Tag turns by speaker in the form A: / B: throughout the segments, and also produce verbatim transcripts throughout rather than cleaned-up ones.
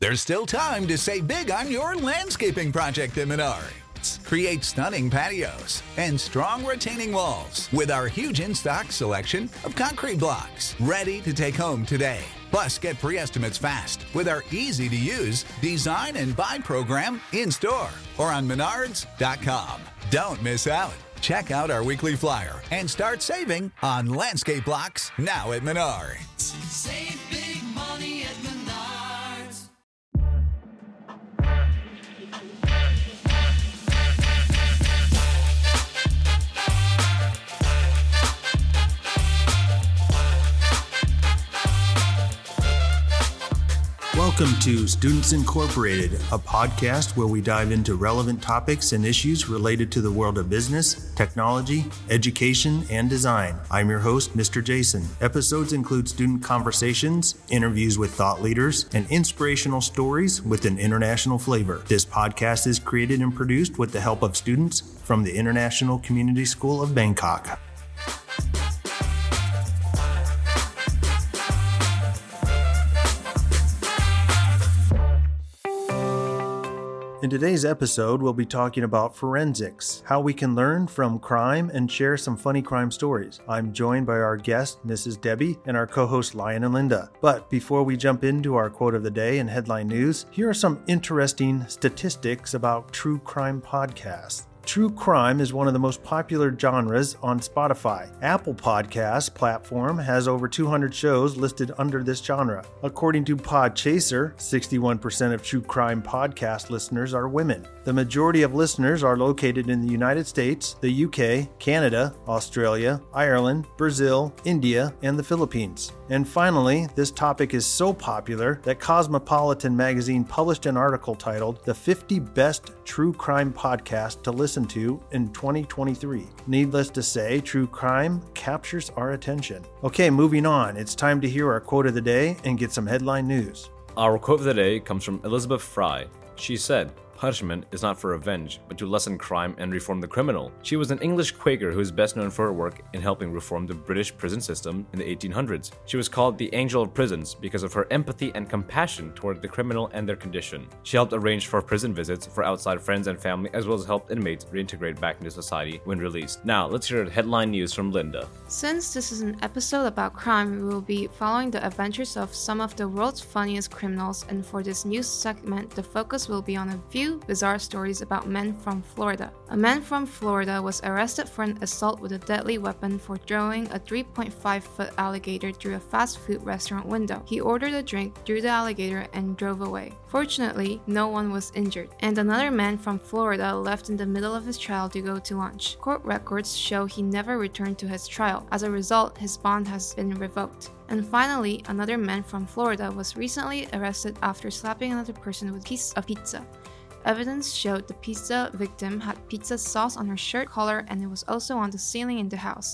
A: There's still time to save big on your landscaping project at Menards. Create stunning patios and strong retaining walls with our huge in-stock selection of concrete blocks ready to take home today. Plus, get pre-estimates fast with our easy-to-use design and buy program in-store or on menards dot com. Don't miss out. Check out our weekly flyer and start saving on landscape blocks now at Menards.
B: Save big money at Menards.
C: Welcome to Students Incorporated, a podcast where we dive into relevant topics and issues related to the world of business, technology, education, and design. I'm your host, Mister Jason. Episodes include student conversations, interviews with thought leaders, and inspirational stories with an international flavor. This podcast is created and produced with the help of students from the International Community School of Bangkok. In today's episode, we'll be talking about forensics, how we can learn from crime and share some funny crime stories. I'm joined by our guest, Missus Debbie, and our co-hosts, Lion and Linda. But before we jump into our quote of the day and headline news, here are some interesting statistics about true crime podcasts. True crime is one of the most popular genres on Spotify. Apple Podcasts platform has over two hundred shows listed under this genre. According to Podchaser, sixty-one percent of true crime podcast listeners are women. The majority of listeners are located in the United States, the U K, Canada, Australia, Ireland, Brazil, India, and the Philippines. And finally, this topic is so popular that Cosmopolitan magazine published an article titled The fifty Best True Crime Podcasts to Listen to in twenty twenty-three. Needless to say, true crime captures our attention. Okay, moving on. It's time to hear our quote of the day and get some headline news.
D: Our quote of the day comes from Elizabeth Fry. She said, "Punishment is not for revenge, but to lessen crime and reform the criminal." She was an English Quaker who is best known for her work in helping reform the British prison system in the eighteen hundreds. She was called the Angel of Prisons because of her empathy and compassion toward the criminal and their condition. She helped arrange for prison visits for outside friends and family, as well as helped inmates reintegrate back into society when released. Now, let's hear headline news from Linda.
E: Since this is an episode about crime, we will be following the adventures of some of the world's funniest criminals, and for this news segment, the focus will be on a few bizarre stories about men from Florida. A man from Florida was arrested for an assault with a deadly weapon for throwing a three point five foot alligator through a fast food restaurant window. He ordered a drink, threw the alligator, and drove away. Fortunately, no one was injured. And another man from Florida left in the middle of his trial to go to lunch. Court records show he never returned to his trial. As a result, his bond has been revoked. And finally, another man from Florida was recently arrested after slapping another person with a piece of pizza. Evidence showed the pizza victim had pizza sauce on her shirt collar, and it was also on the ceiling in the house.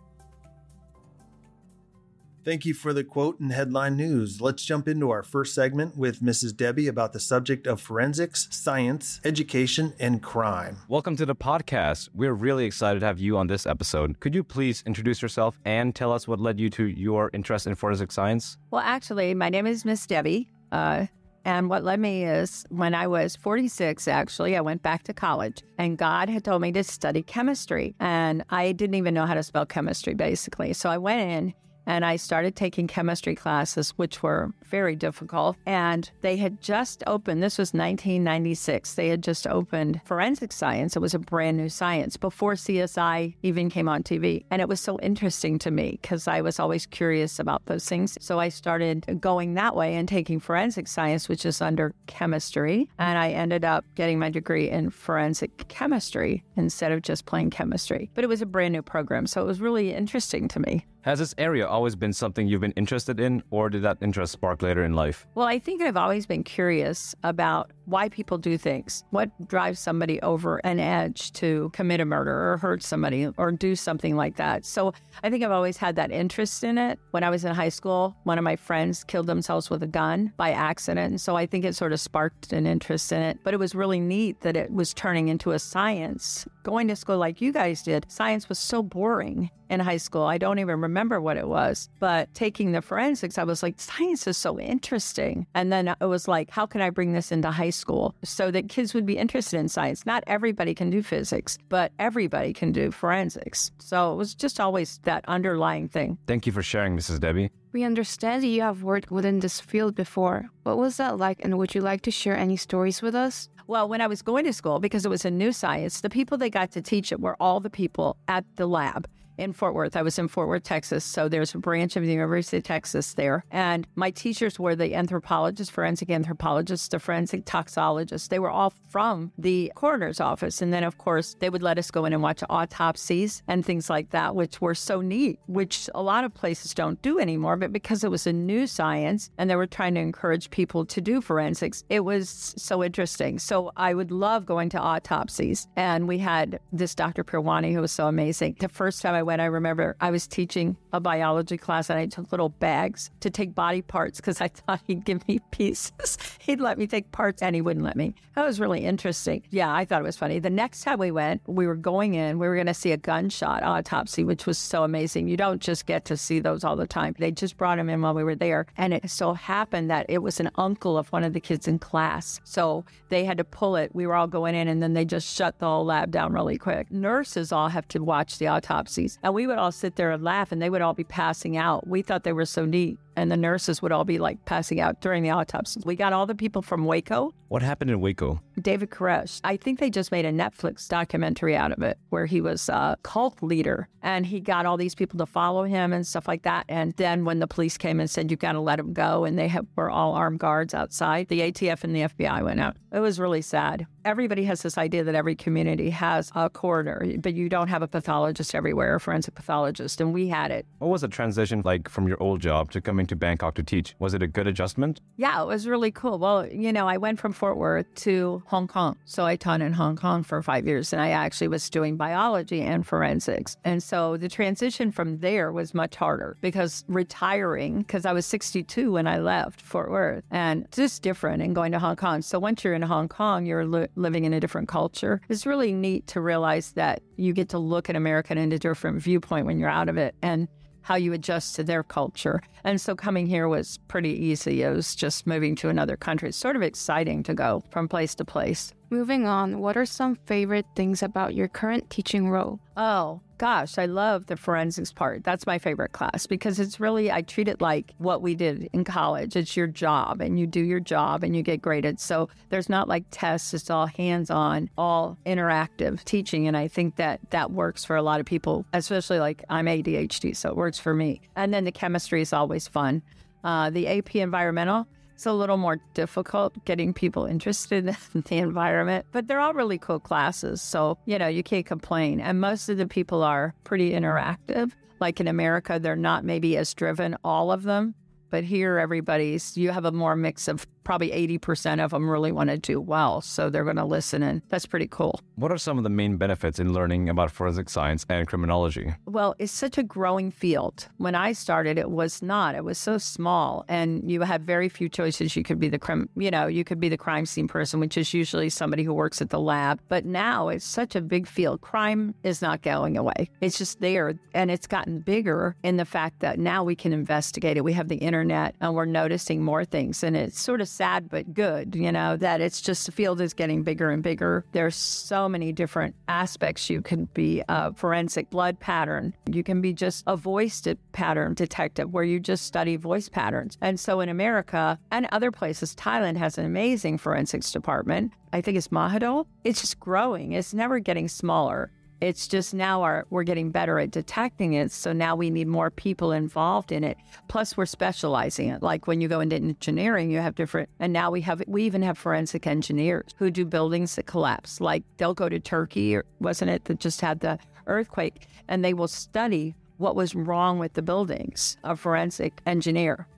C: Thank you for the quote and headline news. Let's jump into our first segment with Missus Debbie about the subject of forensics, science, education, and crime.
F: Welcome to the podcast. We're really excited to have you on this episode. Could you please introduce yourself and tell us what led you to your interest in forensic science?
G: Well, actually, my name is Miss Debbie. Uh, And what led me is when I was forty-six, actually, I went back to college and God had told me to study chemistry. And I didn't even know how to spell chemistry, basically. So I went in and I started taking chemistry classes, which were very difficult. And they had just opened, this was nineteen ninety-six, they had just opened forensic science. It was a brand new science before C S I even came on T V. And it was so interesting to me because I was always curious about those things. So I started going that way and taking forensic science, which is under chemistry. And I ended up getting my degree in forensic chemistry instead of just plain chemistry. But it was a brand new program, so it was really interesting to me.
F: Has this area always been something you've been interested in, or did that interest spark later in life?
G: Well, I think I've always been curious about why people do things. What drives somebody over an edge to commit a murder or hurt somebody or do something like that? So I think I've always had that interest in it. When I was in high school, one of my friends killed themselves with a gun by accident. And so I think it sort of sparked an interest in it. But it was really neat that it was turning into a science. Going to school like you guys did, science was so boring. in high school. I don't even remember what it was, but taking the forensics, I was like, science is so interesting. And then it was like, how can I bring this into high school so that kids would be interested in science? Not everybody can do physics, but everybody can do forensics. So it was just always that underlying thing.
F: Thank you for sharing, Missus Debbie.
E: We understand you have worked within this field before. What was that like, and would you like to share any stories with us?
G: Well, when I was going to school, because it was a new science, the people that got to teach it were all the people at the lab in Fort Worth. I was in Fort Worth, Texas, so there's a branch of the University of Texas there. And my teachers were the anthropologists, forensic anthropologists, the forensic toxicologists. They were all from the coroner's office. And then, of course, they would let us go in and watch autopsies and things like that, which were so neat, which a lot of places don't do anymore. But because it was a new science and they were trying to encourage people to do forensics, it was so interesting. So I would love going to autopsies. And we had this Doctor Pirwani who was so amazing. The first time I went, I remember I was teaching a biology class and I took little bags to take body parts because I thought he'd give me pieces. He'd let me take parts and he wouldn't let me. That was really interesting. Yeah, I thought it was funny. The next time we went, we were going in, we were going to see a gunshot autopsy, which was so amazing. You don't just get to see those all the time. They just brought him in while we were there. And it so happened that it was an uncle of one of the kids in class. So they had to pull it. We were all going in and then they just shut the whole lab down really quick. Nurses all have to watch the autopsies. And we would all sit there and laugh, and they would all be passing out. We thought they were so neat. And the nurses would all be like passing out during the autopsies. We got all the people from Waco.
F: What happened in Waco?
G: David Koresh. I think they just made a Netflix documentary out of it where he was a cult leader and he got all these people to follow him and stuff like that. And then when the police came and said, you've got to let him go, and they have, were all armed guards outside, the A T F and the F B I went out. It was really sad. Everybody has this idea that every community has a coroner, but you don't have a pathologist everywhere, a forensic pathologist, and we had it.
F: What was the transition like from your old job to coming to Bangkok to teach? Was it a good adjustment?
G: Yeah, it was really cool. Well, you know, I went from Fort Worth to Hong Kong. So I taught in Hong Kong for five years, and I actually was doing biology and forensics. And so the transition from there was much harder because retiring, because I was sixty-two when I left Fort Worth, and just different and going to Hong Kong. So once you're in Hong Kong, you're li- living in a different culture. It's really neat to realize that you get to look at America in a different viewpoint when you're out of it, and how you adjust to their culture. And so coming here was pretty easy. It was just moving to another country. It's sort of exciting to go from place to place.
E: Moving on, what are some favorite things about your current teaching role?
G: Oh, gosh, I love the forensics part. That's my favorite class because it's really, I treat it like what we did in college. It's your job and you do your job and you get graded. So there's not like tests. It's all hands-on, all interactive teaching. And I think that that works for a lot of people, especially like I'm A D H D, so it works for me. And then the chemistry is always fun. Uh, the A P environmental, it's a little more difficult getting people interested in the environment, but they're all really cool classes. So, you know, you can't complain. And most of the people are pretty interactive. Like in America, they're not maybe as driven, all of them. But here, everybody's, you have a more mix of probably eighty percent of them really want to do well. So they're going to listen, and that's pretty cool.
F: What are some of the main benefits in learning about forensic science and criminology?
G: Well, it's such a growing field. When I started, it was not. It was so small, and you had very few choices. You could be the crime, you know, you could be the crime scene person, which is usually somebody who works at the lab. But now it's such a big field. Crime is not going away. It's just there, and it's gotten bigger in the fact that now we can investigate it. We have the internet, and we're noticing more things, and it's sort of sad but good, you know, that it's just the field is getting bigger and bigger. There's so many different aspects. You can be a forensic blood pattern. You can be just a voice de- pattern detective where you just study voice patterns. And so in America and other places, Thailand has an amazing forensics department. I think it's Mahidol. It's just growing. It's never getting smaller. It's just now our, we're getting better at detecting it, so now we need more people involved in it. Plus, we're specializing it. Like when you go into engineering, you have different, and now we have, we even have forensic engineers who do buildings that collapse. Like they'll go to Turkey, or wasn't it, that just had the earthquake, and they will study what was wrong with the buildings. A forensic engineer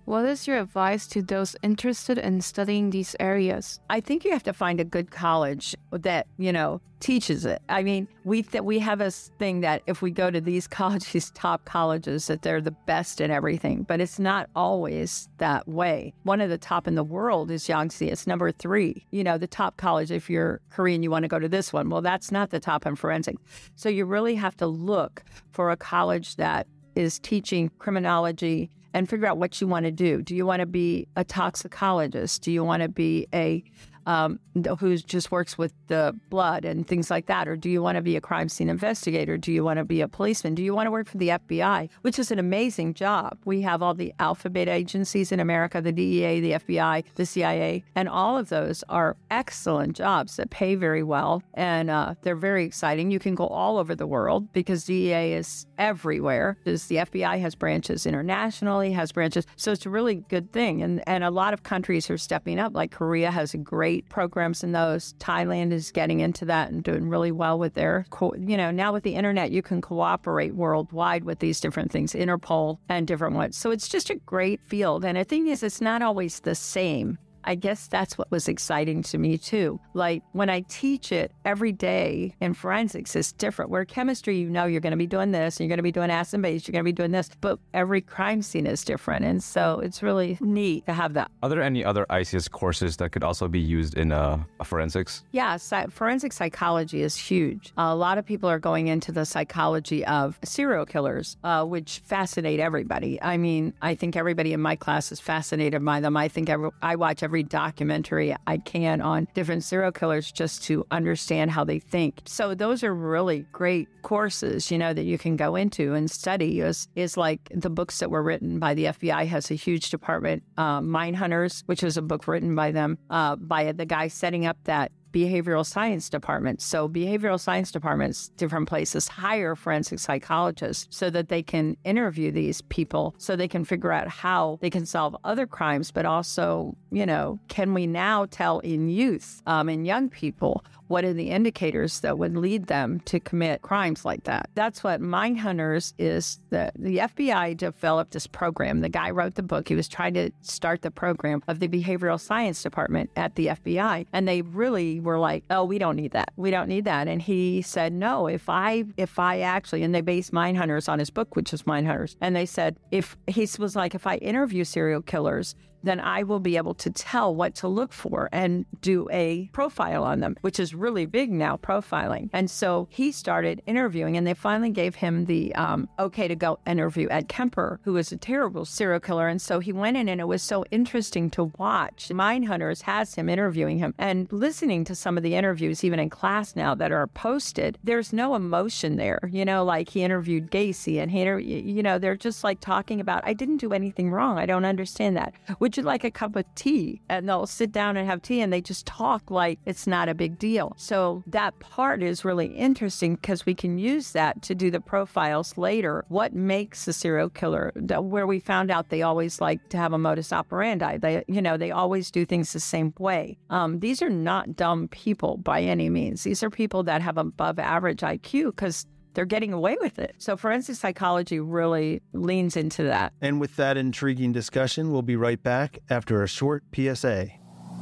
E: What is your advice to those interested in studying these areas?
G: I think you have to find a good college that, you know, teaches it. I mean, we th- we have a thing that if we go to these colleges, top colleges, that they're the best in everything, but it's not always that way. One of the top in the world is Yangtze. It's number three. You know, the top college, if you're Korean, you want to go to this one. Well, that's not the top in forensics. So you really have to look for a college that is teaching criminology and figure out what you want to do. Do you want to be a toxicologist? Do you want to be a um, who just works with the blood and things like that? Or do you want to be a crime scene investigator? Do you want to be a policeman? Do you want to work for the F B I, which is an amazing job? We have all the alphabet agencies in America, the D E A, the F B I, the C I A, and all of those are excellent jobs that pay very well, and uh, they're very exciting. You can go all over the world because D E A is everywhere. There's, the F B I has branches internationally, has branches, so it's a really good thing. And, and a lot of countries are stepping up, like Korea has a great programs in those. Thailand is getting into that and doing really well with their, co- you know, now with the internet, you can cooperate worldwide with these different things, Interpol and different ones. So it's just a great field. And the thing is, it's not always the same. I guess that's what was exciting to me too. Like when I teach it every day in forensics, it's different. Where chemistry, you know, you're going to be doing this, and you're going to be doing acid and base, you're going to be doing this, but every crime scene is different. And so it's really neat to have that.
F: Are there any other I C S courses that could also be used in uh, forensics?
G: Yeah, sci- forensic psychology is huge. Uh, a lot of people are going into the psychology of serial killers, uh, which fascinate everybody. I mean, I think everybody in my class is fascinated by them. I think every, I watch every Every documentary I can on different serial killers just to understand how they think. So those are really great courses, you know, that you can go into and study. Is is like the books that were written by the F B I has a huge department, uh, Mine Hunters, which was a book written by them, uh, by the guy setting up that behavioral science department. So behavioral science departments, different places, hire forensic psychologists so that they can interview these people, so they can figure out how they can solve other crimes, but also, you know, can we now tell in youth, um, in young people, what are the indicators that would lead them to commit crimes like that? That's what Mine Hunters is. The, the F B I developed this program. The guy wrote the book. He was trying to start the program of the behavioral science department at the F B I. And they really were like, oh, we don't need that. We don't need that. And he said, no, if I, if I actually, and they based Mine Hunters on his book, which is Mine Hunters. And they said, if he was like, if I interview serial killers, then I will be able to tell what to look for and do a profile on them, which is really big now, profiling. And so he started interviewing, and they finally gave him the um, okay to go interview Ed Kemper, who was a terrible serial killer. And so he went in, and it was so interesting to watch. Mine Hunters has him interviewing him, and listening to some of the interviews, even in class now, that are posted, there's no emotion there. You know, like he interviewed Gacy, and he, inter- you know, they're just like talking about, I didn't do anything wrong. I don't understand that. Would you like a cup of tea? And they'll sit down and have tea, and they just talk like it's not a big deal. So that part is really interesting because we can use that to do the profiles later. What makes a serial killer? Where we found out they always like to have a modus operandi. They, you know, they always do things the same way. Um, these are not dumb people by any means. These are people that have above average I Q because they're getting away with it. So forensic psychology really leans into that.
C: And with that intriguing discussion, we'll be right back after a short P S A.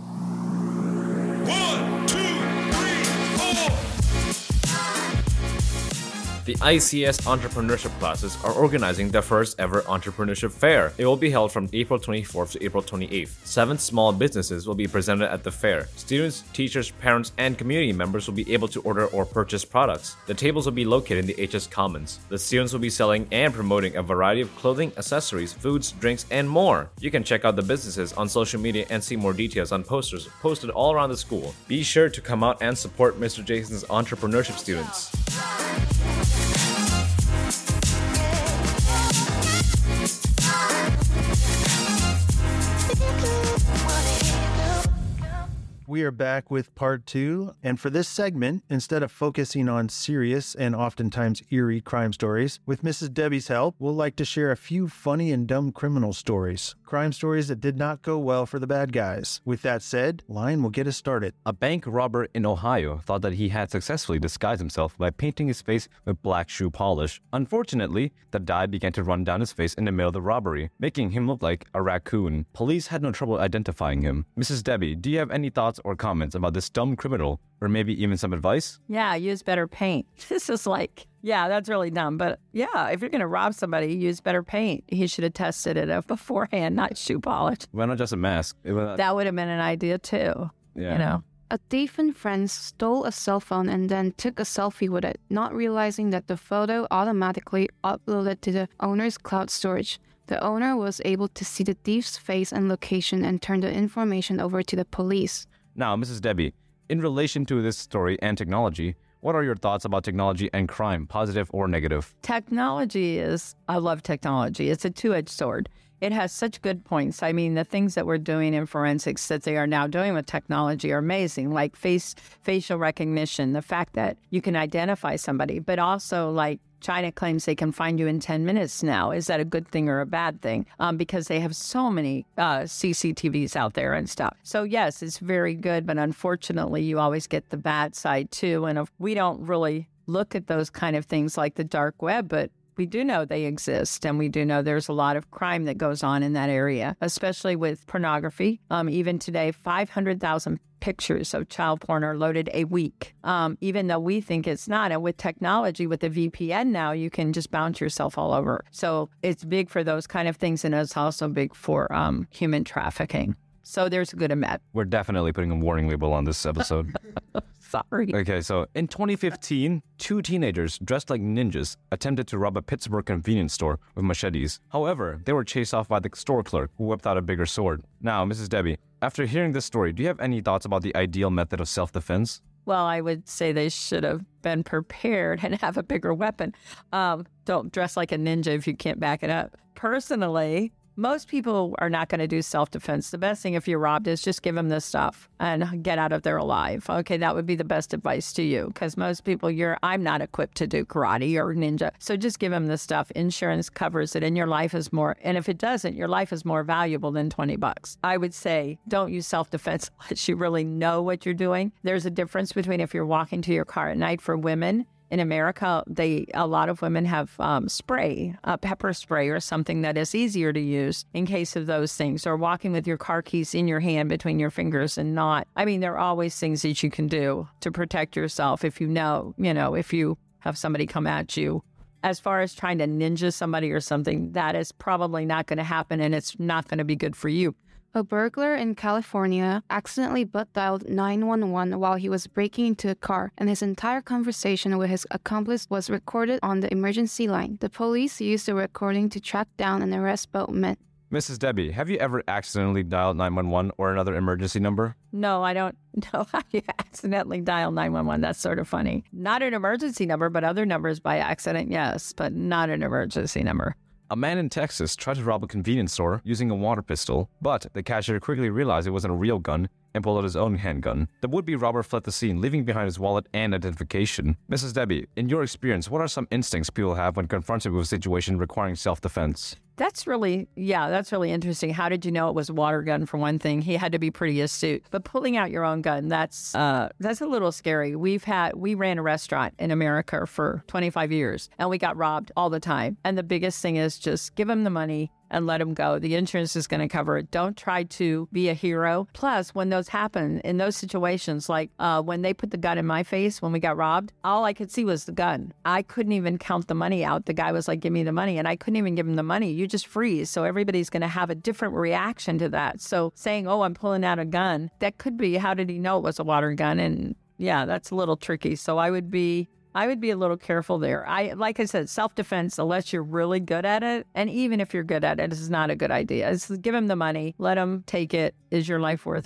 B: One, two, three, four.
D: The I C S entrepreneurship classes are organizing the first ever entrepreneurship fair. It will be held from April twenty-fourth to April twenty-eighth. Seven small businesses will be presented at the fair. Students, teachers, parents, and community members will be able to order or purchase products. The tables will be located in the H S Commons. The students will be selling and promoting a variety of clothing, accessories, foods, drinks, and more. You can check out the businesses on social media and see more details on posters posted all around the school. Be sure to come out and support Mister Jason's entrepreneurship students.
C: We are back with part two. And for this segment, instead of focusing on serious and oftentimes eerie crime stories, with Missus Debbie's help, we'll like to share a few funny and dumb criminal stories. Crime stories that did not go well for the bad guys. With that said, Lion will get us started.
F: A bank robber in Ohio thought that he had successfully disguised himself by painting his face with black shoe polish. Unfortunately, the dye began to run down his face in the middle of the robbery, making him look like a raccoon. Police had no trouble identifying him. Missus Debbie, do you have any thoughts or comments about this dumb criminal, or maybe even some advice?
G: Yeah, use better paint. This is like, yeah, that's really dumb. But yeah, if you're going to rob somebody, use better paint. He should have tested it beforehand, not shoe polish.
F: Why not just a mask? It was,
G: that would have been an idea too.
F: Yeah.
G: You know.
E: A thief and friends stole a cell phone and then took a selfie with it, not realizing that the photo automatically uploaded to the owner's cloud storage. The owner was able to see the thief's face and location and turned the information over to the police.
F: Now, Missus Debbie, in relation to this story and technology, what are your thoughts about technology and crime, positive or negative?
G: Technology is, I love technology. It's a two-edged sword. It has such good points. I mean, the things that we're doing in forensics that they are now doing with technology are amazing, like face facial recognition, the fact that you can identify somebody, but also like China claims they can find you in ten minutes now. Is that a good thing or a bad thing? Um, because they have so many uh, C C T Vs out there and stuff. So yes, it's very good, but unfortunately, you always get the bad side too. And if we don't really look at those kind of things like the dark web, but we do know they exist, and we do know there's a lot of crime that goes on in that area, especially with pornography. Um, even today, five hundred thousand pictures of child porn are loaded a week, um, even though we think it's not. And with technology, with the V P N now, you can just bounce yourself all over. So it's big for those kind of things, and it's also big for um, human trafficking. So there's a good and bad.
F: We're definitely putting a warning label on this episode.
G: Sorry.
F: Okay, so in twenty fifteen, two teenagers dressed like ninjas attempted to rob a Pittsburgh convenience store with machetes. However, they were chased off by the store clerk, who whipped out a bigger sword. Now, Missus Debbie, after hearing this story, do you have any thoughts about the ideal method of self-defense?
G: Well, I would say they should have been prepared and have a bigger weapon. Um, don't dress like a ninja if you can't back it up. Personally, most people are not going to do self-defense. The best thing if you're robbed is just give them this stuff and get out of there alive. Okay, that would be the best advice to you, because most people, you're, I'm not equipped to do karate or ninja. So just give them this stuff. Insurance covers it, and your life is more, and if it doesn't, your life is more valuable than twenty bucks. I would say don't use self-defense unless you really know what you're doing. There's a difference between if you're walking to your car at night. For women, in America, they a lot of women have um, spray, uh, pepper spray or something that is easier to use in case of those things, or walking with your car keys in your hand between your fingers and not. I mean, there are always things that you can do to protect yourself if you know, you know, if you have somebody come at you. As far as trying to ninja somebody or something, that is probably not going to happen, and it's not going to be good for you.
E: A burglar in California accidentally butt-dialed nine one one while he was breaking into a car, and his entire conversation with his accomplice was recorded on the emergency line. The police used the recording to track down and arrest both men.
F: Missus Debbie, have you ever accidentally dialed nine one one or another emergency number?
G: No, I don't know how you accidentally dial nine one one. That's sort of funny. Not an emergency number, but other numbers by accident, yes, but not an emergency number.
F: A man in Texas tried to rob a convenience store using a water pistol, but the cashier quickly realized it wasn't a real gun and pulled out his own handgun. The would-be robber fled the scene, leaving behind his wallet and identification. Missus Debbie, in your experience, what are some instincts people have when confronted with a situation requiring self-defense?
G: That's really, yeah, that's really interesting. How did you know it was a water gun, for one thing? He had to be pretty astute. But pulling out your own gun, that's uh, that's a little scary. We've had, we ran a restaurant in America for twenty-five years, and we got robbed all the time. And the biggest thing is just give them the money and let them go. The insurance is going to cover it. Don't try to be a hero. Plus, when those happen, in those situations, like uh, when they put the gun in my face when we got robbed, all I could see was the gun. I couldn't even count the money out. The guy was like, give me the money. And I couldn't even give him the money. You just freeze. So everybody's going to have a different reaction to that. So saying, oh, I'm pulling out a gun, that could be, how did he know it was a water gun? And yeah, that's a little tricky. So I would be... I would be a little careful there. I, like I said, self-defense, unless you're really good at it. And even if you're good at it, this is not a good idea. It's give him the money. Let him take it. Is your life worth it?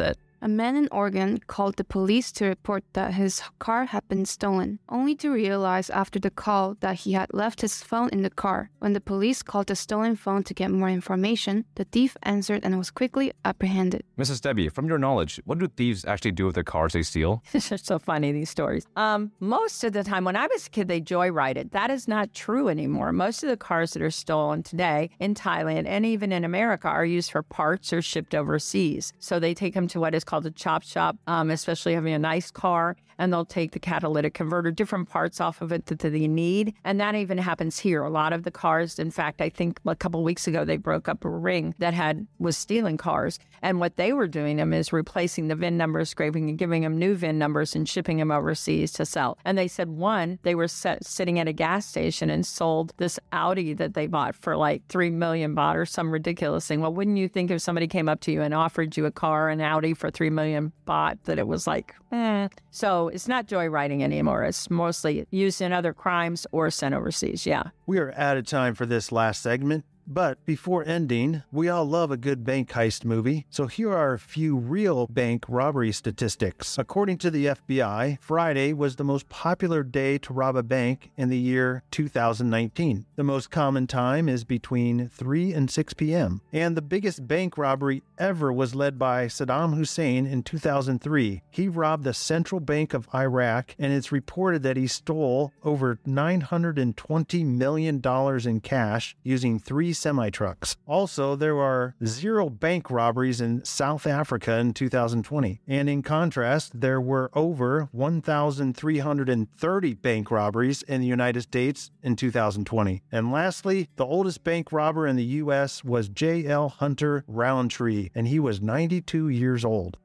E: A man in Oregon called the police to report that his car had been stolen, only to realize after the call that he had left his phone in the car. When the police called the stolen phone to get more information, the thief answered and was quickly apprehended.
F: Missus Debbie, from your knowledge, what do thieves actually do with the cars they steal?
G: This is so funny, these stories. Um, most of the time, when I was a kid, they joyrided. That is not true anymore. Most of the cars that are stolen today in Thailand and even in America are used for parts or shipped overseas. So they take them to what is called a chop shop, um, especially having a nice car, and they'll take the catalytic converter, different parts off of it that they need. And that even happens here. A lot of the cars, in fact, I think a couple of weeks ago, they broke up a ring that had was stealing cars. And what they were doing them is replacing the V I N numbers, scraping and giving them new V I N numbers and shipping them overseas to sell. And they said one, they were set, sitting at a gas station and sold this Audi that they bought for like three million baht or some ridiculous thing. Well, wouldn't you think if somebody came up to you and offered you a car, an Audi for three million baht, that it was like, eh. So it's not joyriding anymore. It's mostly used in other crimes or sent overseas. Yeah.
C: We are out of time for this last segment. But before ending, we all love a good bank heist movie, so here are a few real bank robbery statistics. According to the F B I, Friday was the most popular day to rob a bank in the year two thousand nineteen. The most common time is between three and six p.m. And the biggest bank robbery ever was led by Saddam Hussein in two thousand three. He robbed the Central Bank of Iraq, and it's reported that he stole over nine hundred twenty million dollars in cash using three semi-trucks. Also, there are zero bank robberies in South Africa in two thousand twenty. And in contrast, there were over one thousand three hundred thirty bank robberies in the United States in two thousand twenty. And lastly, the oldest bank robber in the U S was J L Hunter Roundtree, and he was ninety-two years old.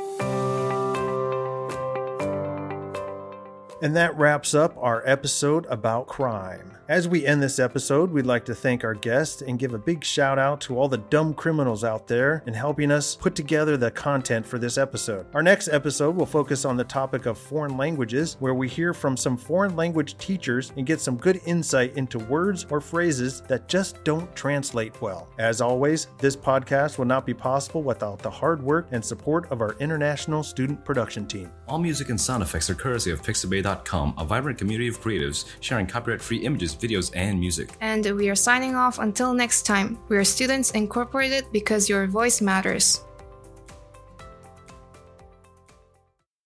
C: And that wraps up our episode about crime. As we end this episode, we'd like to thank our guests and give a big shout out to all the dumb criminals out there in helping us put together the content for this episode. Our next episode will focus on the topic of foreign languages, where we hear from some foreign language teachers and get some good insight into words or phrases that just don't translate well. As always, this podcast will not be possible without the hard work and support of our international student production team.
D: All music and sound effects are courtesy of Pixabay dot com, a vibrant community of creatives sharing copyright-free images, videos, and music.
E: And we are signing off until next time. We are Students Incorporated because your voice matters.